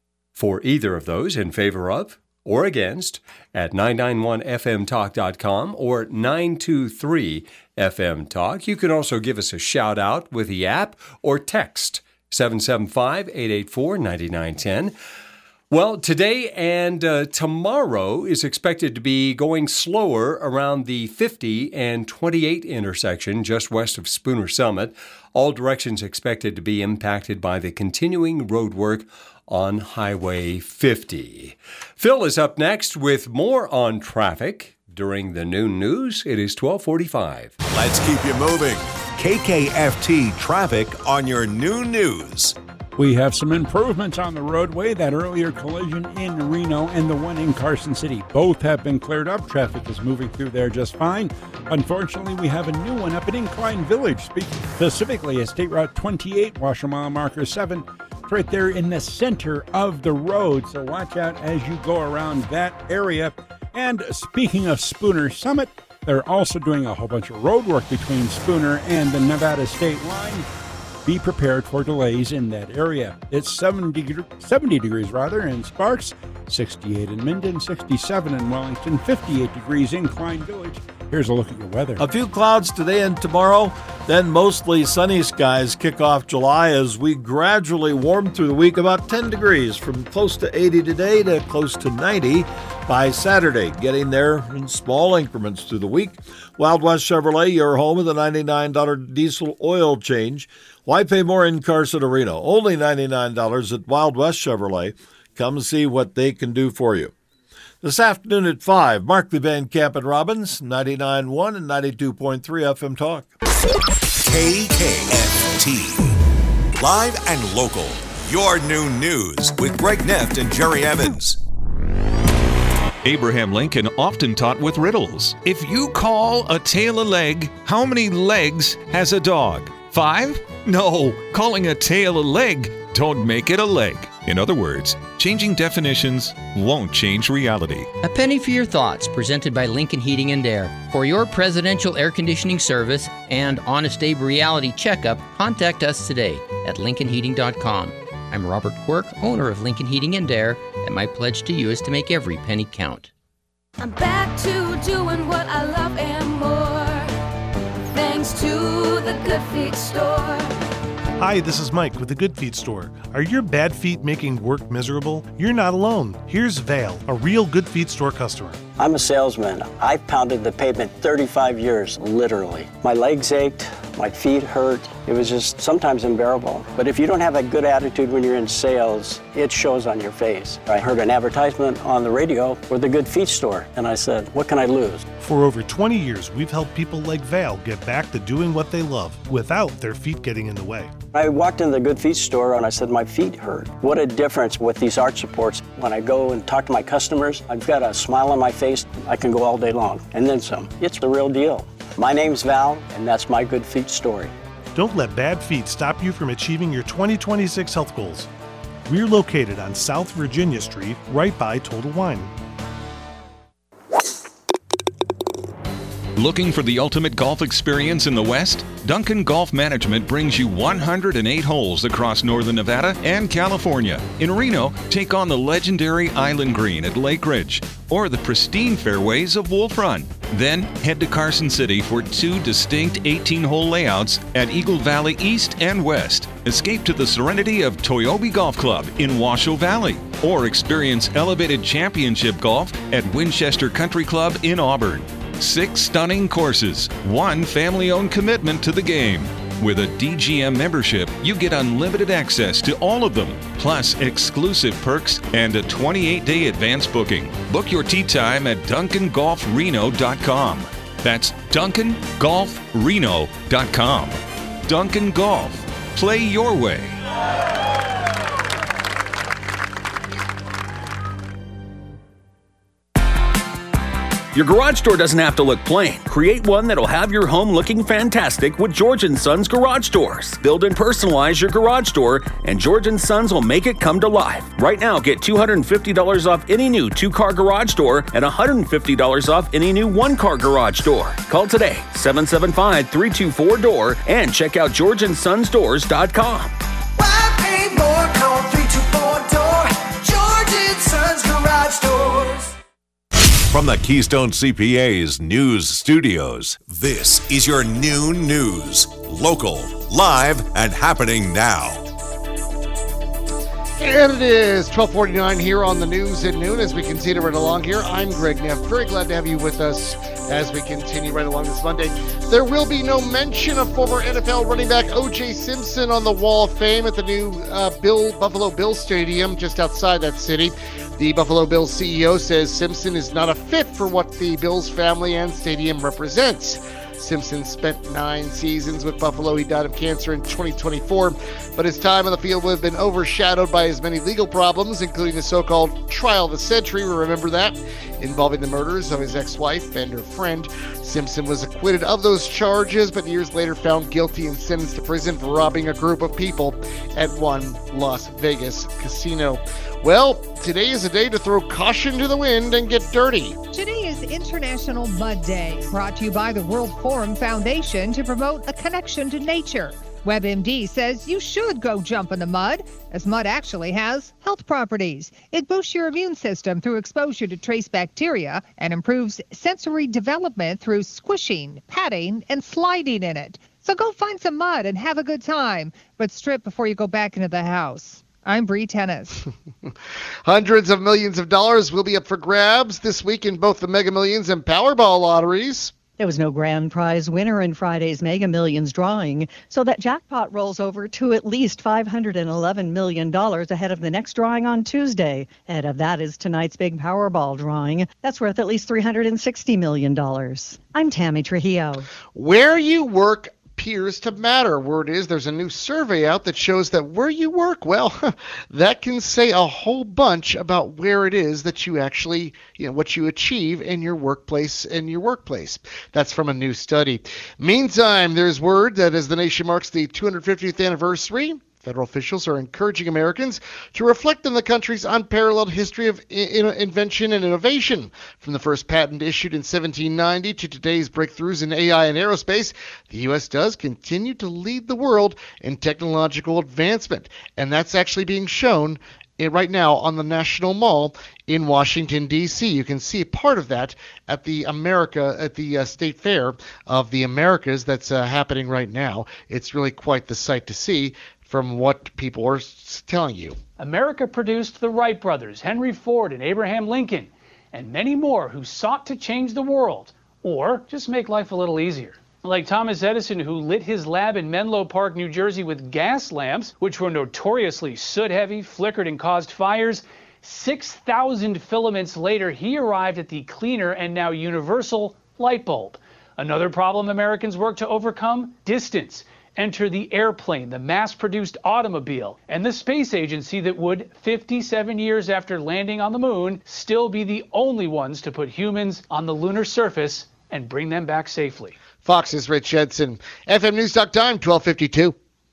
for either of those, in favor of or against, at nine nine one F M talk dot com or nine two three F M talk. You can also give us a shout out with the app or text seven seven five, eight eight four, nine nine one zero. Well, today and uh, tomorrow is expected to be going slower around the fifty and twenty-eight intersection just west of Spooner Summit. All directions expected to be impacted by the continuing road work on Highway fifty. Phil is up next with more on traffic. During the noon news, it is twelve forty-five. Let's keep you moving. K K F T traffic on your noon news. We have some improvements on the roadway. That earlier collision in Reno and the one in Carson City, both have been cleared up. Traffic is moving through there just fine. Unfortunately, we have a new one up at Incline Village, specifically at State Route twenty-eight, washer mile marker seven. It's right there in the center of the road, so watch out as you go around that area. And speaking of Spooner Summit, they're also doing a whole bunch of road work between Spooner and the Nevada state line. Be prepared for delays in that area. It's seventy, seventy degrees rather in Sparks, sixty-eight in Minden, sixty-seven in Wellington, fifty-eight degrees in Klein Village. Here's a look at your weather. A few clouds today and tomorrow, then mostly sunny skies kick off July as we gradually warm through the week, about ten degrees, from close to eighty today to close to ninety by Saturday, getting there in small increments through the week. Wild West Chevrolet, your home with a ninety-nine dollars diesel oil change. Why pay more in Carson or Reno? Only ninety-nine dollars at Wild West Chevrolet. Come see what they can do for you. This afternoon at five, Markley Van Camp and Robbins, ninety-nine point one and ninety-two point three F M Talk. K K F T. Live and local. Your noon news with Greg Neft and Jerry Evans. Abraham Lincoln often taught with riddles. If you call a tail a leg, how many legs has a dog? Five? No, calling a tail a leg don't make it a leg. In other words, changing definitions won't change reality. A penny for your thoughts, presented by Lincoln Heating and Air. For your presidential air conditioning service and Honest Abe reality checkup, contact us today at lincoln heating dot com. I'm Robert Quirk, owner of Lincoln Heating and Air, and my pledge to you is to make every penny count. I'm back to doing what I love and more, thanks to the Good Feet Store. Hi, this is Mike with the Good Feet Store. Are your bad feet making work miserable? You're not alone. Here's Val, a real Good Feet Store customer. I'm a salesman. I've pounded the pavement thirty-five years, literally. My legs ached, my feet hurt. It was just sometimes unbearable. But if you don't have a good attitude when you're in sales, it shows on your face. I heard an advertisement on the radio for the Good Feet Store, and I said, what can I lose? For over twenty years, we've helped people like Val get back to doing what they love without their feet getting in the way. I walked in the Good Feet Store and I said, my feet hurt. What a difference with these arch supports. When I go and talk to my customers, I've got a smile on my face. I can go all day long, and then some. It's the real deal. My name's Val, and that's my Good Feet story. Don't let bad feet stop you from achieving your twenty twenty-six health goals. We're located on South Virginia Street, right by Total Wine. Looking for the ultimate golf experience in the West? Duncan Golf Management brings you one hundred eight holes across northern Nevada and California. In Reno, take on the legendary Island Green at Lake Ridge or the pristine fairways of Wolf Run. Then head to Carson City for two distinct eighteen-hole layouts at Eagle Valley East and West. Escape to the serenity of Toyobe Golf Club in Washoe Valley, or experience elevated championship golf at Winchester Country Club in Auburn. Six stunning courses, one family-owned commitment to the game. With a D G M membership, you get unlimited access to all of them, plus exclusive perks and a twenty-eight day advance booking. Book your tee time at duncan golf reno dot com. That's duncan golf reno dot com. Duncan Golf. Play your way. Your garage door doesn't have to look plain. Create one that'll have your home looking fantastic with George and Sons Garage Doors. Build and personalize your garage door, and George and Sons will make it come to life. Right now, get two hundred fifty dollars off any new two-car garage door and one hundred fifty dollars off any new one-car garage door. Call today, seven seven five, three two four, D O O R, and check out george and sons doors dot com. Why pay more? Call three two four, D O O R. George and Sons Garage Doors. From the Keystone C P A's News Studios, this is your noon news. Local, live, and happening now. And it is twelve forty-nine here on the News at Noon as we continue right along here. I'm Greg Neff. Very glad to have you with us as we continue right along this Monday. There will be no mention of former N F L running back O J Simpson on the Wall of Fame at the new uh, Bill Buffalo Bills Stadium just outside that city. The Buffalo Bills C E O says Simpson is not a fit for what the Bills family and stadium represents. Simpson spent nine seasons with Buffalo. He died of cancer in twenty twenty-four, but his time on the field would have been overshadowed by his many legal problems, including the so-called trial of the century, we remember that, involving the murders of his ex-wife and her friend. Simpson was acquitted of those charges, but years later found guilty and sentenced to prison for robbing a group of people at one Las Vegas casino. Well, today is a day to throw caution to the wind and get dirty. Today is International Mud Day, brought to you by the World Forum Foundation to promote a connection to nature. WebMD says you should go jump in the mud, as mud actually has health properties. It boosts your immune system through exposure to trace bacteria and improves sensory development through squishing, patting, and sliding in it. So go find some mud and have a good time, but strip before you go back into the house. I'm Bree Tennis. Hundreds of millions of dollars will be up for grabs this week in both the Mega Millions and Powerball lotteries. There was no grand prize winner in Friday's Mega Millions drawing, so that jackpot rolls over to at least five hundred eleven million dollars ahead of the next drawing on Tuesday. Ahead of that is tonight's big Powerball drawing. That's worth at least three hundred sixty million dollars. I'm Tammy Trujillo. Where you work appears to matter. Word is there's a new survey out that shows that where you work, well, that can say a whole bunch about where it is that you actually, you know, what you achieve in your workplace in your workplace. That's from a new study. Meantime, there's word that as the nation marks the two hundred fiftieth anniversary, federal officials are encouraging Americans to reflect on the country's unparalleled history of in- invention and innovation. From the first patent issued in seventeen ninety to today's breakthroughs in A I and aerospace, the U S does continue to lead the world in technological advancement. And that's actually being shown right now on the National Mall in Washington, D C You can see part of that at the America, at the uh, State Fair of the Americas that's uh, happening right now. It's really quite the sight to see from what people are telling you. America produced the Wright brothers, Henry Ford and Abraham Lincoln, and many more who sought to change the world or just make life a little easier. Like Thomas Edison, who lit his lab in Menlo Park, New Jersey with gas lamps, which were notoriously soot-heavy, flickered, and caused fires. six thousand filaments later, he arrived at the cleaner and now universal light bulb. Another problem Americans work to overcome? Distance. Enter the airplane, the mass-produced automobile, and the space agency that would, fifty-seven years after landing on the moon, still be the only ones to put humans on the lunar surface and bring them back safely. Fox's Rich Edson. F M News Talk Time, twelve fifty-two.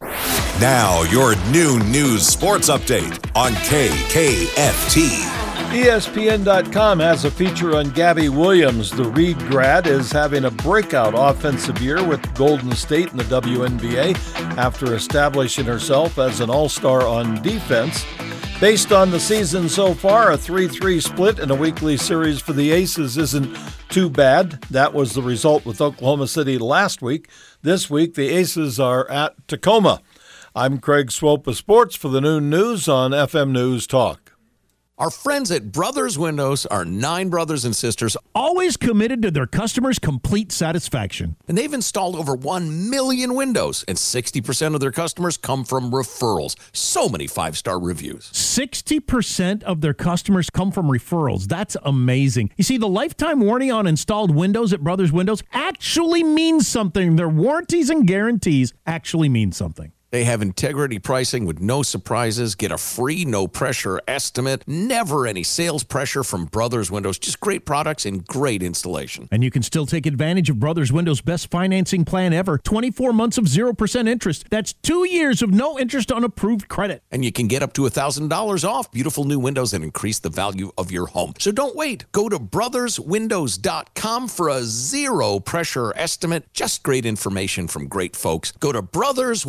Now, your new news sports update on K K F T. E S P N dot com has a feature on Gabby Williams. The Reed grad is having a breakout offensive year with Golden State in the W N B A after establishing herself as an all-star on defense. Based on the season so far, a three three split in a weekly series for the Aces isn't too bad. That was the result with Oklahoma City last week. This week, the Aces are at Tacoma. I'm Craig Swope of Sports for the Noon News on F M News Talk. Our friends at Brothers Windows are nine brothers and sisters, always committed to their customers' complete satisfaction. And they've installed over one million windows, and sixty percent of their customers come from referrals. So many five-star reviews. sixty percent of their customers come from referrals. That's amazing. You see, the lifetime warranty on installed windows at Brothers Windows actually means something. Their warranties and guarantees actually mean something. They have integrity pricing with no surprises. Get a free, no-pressure estimate. Never any sales pressure from Brothers Windows. Just great products and great installation. And you can still take advantage of Brothers Windows' best financing plan ever. twenty-four months of zero percent interest. That's two years of no interest on approved credit. And you can get up to one thousand dollars off beautiful new windows and increase the value of your home. So don't wait. Go to brothers windows dot com for a zero-pressure estimate. Just great information from great folks. Go to brothers windows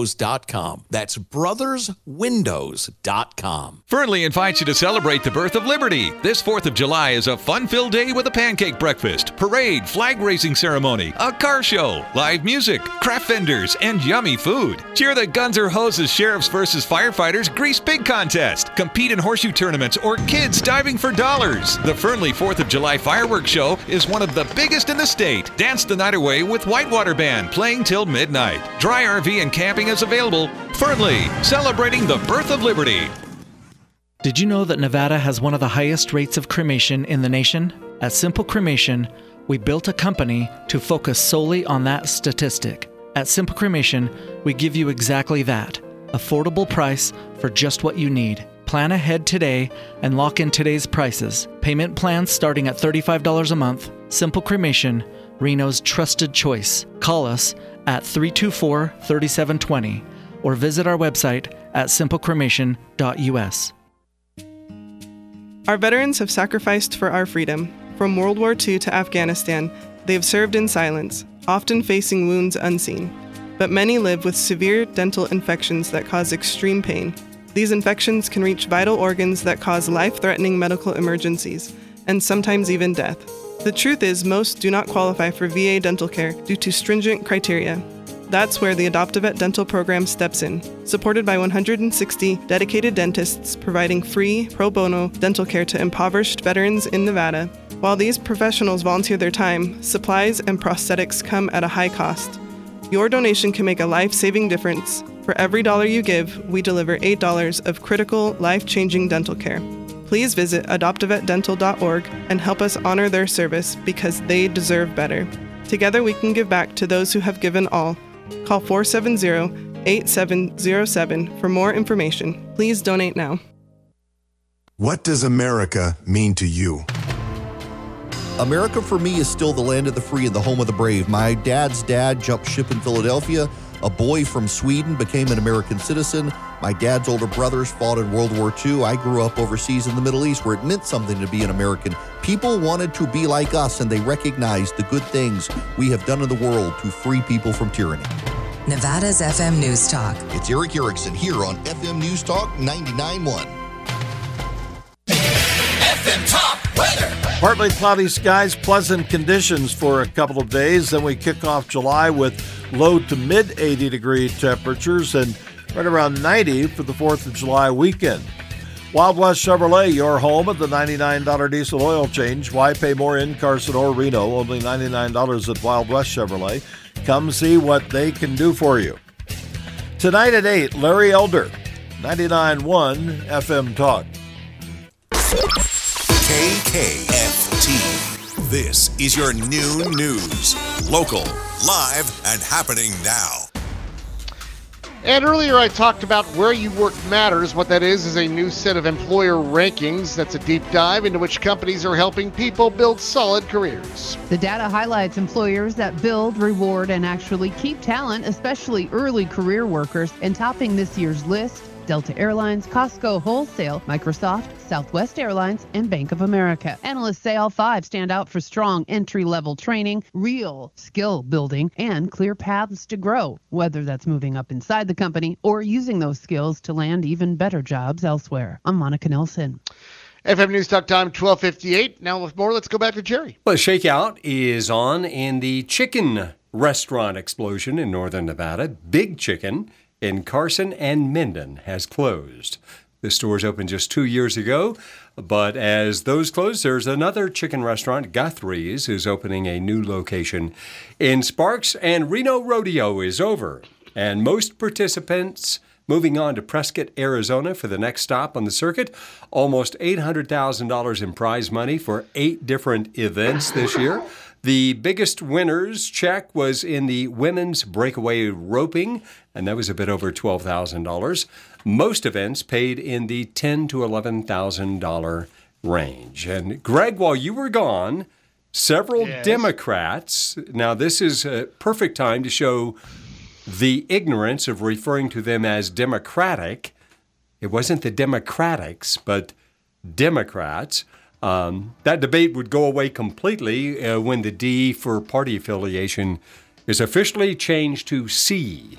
windows dot com. That's brothers windows dot com. Fernley invites you to celebrate the birth of liberty. This fourth of July is a fun-filled day with a pancake breakfast, parade, flag-raising ceremony, a car show, live music, craft vendors, and yummy food. Cheer the Guns Or Hoses Sheriffs versus Firefighters Grease Pig Contest. Compete in horseshoe tournaments or kids diving for dollars. The Fernley fourth of July fireworks show is one of the biggest in the state. Dance the night away with Whitewater Band playing till midnight. Dry R V and camping is available. Fernley, celebrating the birth of liberty. Did you know that Nevada has one of the highest rates of cremation in the nation? At Simple Cremation, we built a company to focus solely on that statistic. At Simple Cremation, we give you exactly that. Affordable price for just what you need. Plan ahead today and lock in today's prices. Payment plans starting at thirty-five dollars a month. Simple Cremation, Reno's trusted choice. Call us at three two four, three seven two zero or visit our website at simple cremation dot u s. Our veterans have sacrificed for our freedom. From World War Two to Afghanistan, they have served in silence, often facing wounds unseen. But many live with severe dental infections that cause extreme pain. These infections can reach vital organs that cause life-threatening medical emergencies, and sometimes even death. The truth is, most do not qualify for V A dental care due to stringent criteria. That's where the Adopt a Vet dental program steps in, supported by one hundred sixty dedicated dentists providing free, pro bono dental care to impoverished veterans in Nevada. While these professionals volunteer their time, supplies and prosthetics come at a high cost. Your donation can make a life-saving difference. For every dollar you give, we deliver eight dollars of critical, life-changing dental care. Please visit adopt a vet dental dot org and help us honor their service because they deserve better. Together we can give back to those who have given all. Call four seven zero, eight seven zero seven for more information. Please donate now. What does America mean to you? America for me is still the land of the free and the home of the brave. My dad's dad jumped ship in Philadelphia. A boy from Sweden became an American citizen. My dad's older brothers fought in World War Two. I grew up overseas in the Middle East where it meant something to be an American. People wanted to be like us, and they recognized the good things we have done in the world to free people from tyranny. Nevada's F M News Talk. It's Eric Erickson here on F M News Talk ninety-nine point one. F M Top Weather. Partly cloudy skies, pleasant conditions for a couple of days. Then we kick off July with low to mid eighty degree temperatures and right around ninety for the fourth of July weekend. Wild West Chevrolet, your home at the ninety-nine dollars diesel oil change. Why pay more in Carson or Reno? Only ninety-nine dollars at Wild West Chevrolet. Come see what they can do for you. Tonight at eight, Larry Elder, ninety-nine point one F M Talk. K K F T. This is your new news. Local, live, and happening now. And earlier I talked about Where You Work Matters. What that is is a new set of employer rankings. That's a deep dive into which companies are helping people build solid careers. The data highlights employers that build, reward, and actually keep talent, especially early career workers. And topping this year's list, Delta Airlines, Costco Wholesale, Microsoft, Southwest Airlines, and Bank of America. Analysts say all five stand out for strong entry-level training, real skill building, and clear paths to grow, whether that's moving up inside the company or using those skills to land even better jobs elsewhere. I'm Monica Nelson. F M News Talk time, twelve fifty-eight. Now with more, let's go back to Jerry. Well, shakeout is on in the chicken restaurant explosion in northern Nevada. Big Chicken in Carson and Minden has closed. The stores opened just two years ago, but as those close, there's another chicken restaurant, Guthrie's, is opening a new location in Sparks, and Reno Rodeo is over. And most participants moving on to Prescott, Arizona for the next stop on the circuit. Almost eight hundred thousand dollars in prize money for eight different events this year. The biggest winners check was in the women's breakaway roping, and that was a bit over twelve thousand dollars. Most events paid in the ten thousand to eleven thousand dollars range. And Greg, while you were gone, several yes. Democrats, now this is a perfect time to show the ignorance of referring to them as Democratic. It wasn't the Democrats, but Democrats. Um, that debate would go away completely uh, when the D for party affiliation is officially changed to C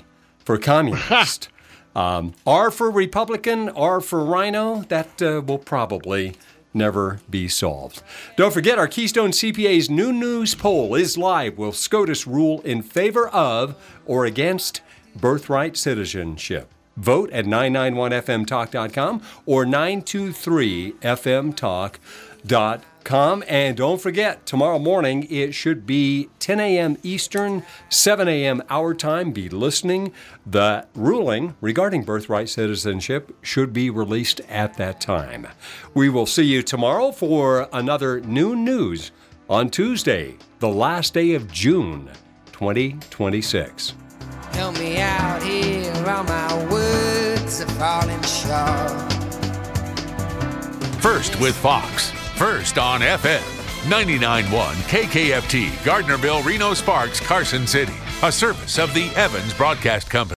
for communist. um, R for Republican, R for Rhino, that uh, will probably never be solved. Don't forget, our Keystone C P A's new news poll is live. Will SCOTUS rule in favor of or against birthright citizenship? Vote at nine nine one F M talk dot com or nine two three F M talk dot com. And don't forget, tomorrow morning it should be ten a.m. Eastern, seven a.m. our time. Be listening. The ruling regarding birthright citizenship should be released at that time. We will see you tomorrow for another new news on Tuesday, the last day of June twenty twenty-six. Help me out here, all my words are falling short. First with Fox. First on F M. ninety-nine point one K K F T, Gardnerville, Reno Sparks, Carson City. A service of the Evans Broadcast Company.